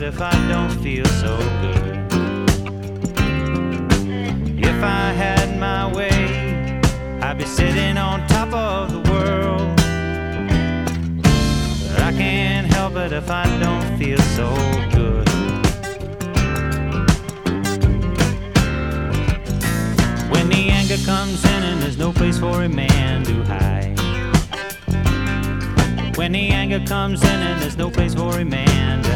if I don't feel so good. If I had my way, I'd be sitting on top of the world. But I can't help it if I don't feel so good. When the anger comes in and there's no place for a man to hide. When the anger comes in and there's no place for a man to